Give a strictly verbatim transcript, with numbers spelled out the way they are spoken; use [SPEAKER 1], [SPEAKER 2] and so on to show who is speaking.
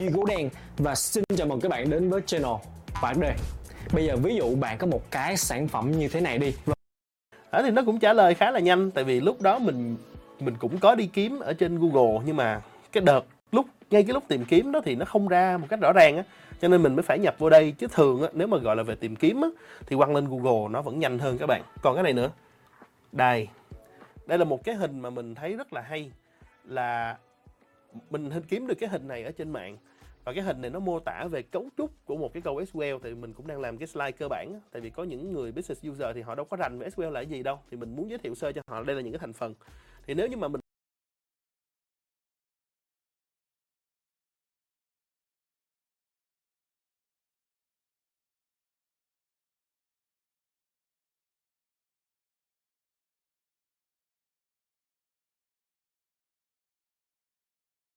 [SPEAKER 1] Gỗ Đen và xin chào mừng các bạn đến với channel Bạn Đề. Bây giờ ví dụ bạn có một cái sản phẩm như thế này đi.
[SPEAKER 2] Đó thì nó cũng trả lời khá là nhanh, tại vì lúc đó mình mình cũng có đi kiếm ở trên Google, nhưng mà cái đợt lúc ngay cái lúc tìm kiếm đó thì nó không ra một cách rõ ràng á, cho nên mình mới phải nhập vô đây. Chứ thường á, nếu mà gọi là về tìm kiếm á, thì quăng lên Google nó vẫn nhanh hơn các bạn. Còn cái này nữa, đây đây là một cái hình mà mình thấy rất là hay, là mình hình kiếm được cái hình này ở trên mạng. Và cái hình này nó mô tả về cấu trúc của một cái câu ét quy eo. Tại vì mình cũng đang làm cái slide cơ bản á. Tại vì có những người business user thì họ đâu có rành về ét quy eo là cái gì đâu, thì mình muốn giới thiệu sơ cho họ đây là những cái thành phần. Thì nếu như mà mình